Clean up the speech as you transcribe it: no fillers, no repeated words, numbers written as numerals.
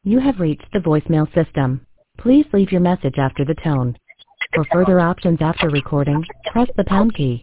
You have reached the voicemail system. Please leave your message after the tone. For further options after recording, press the pound key.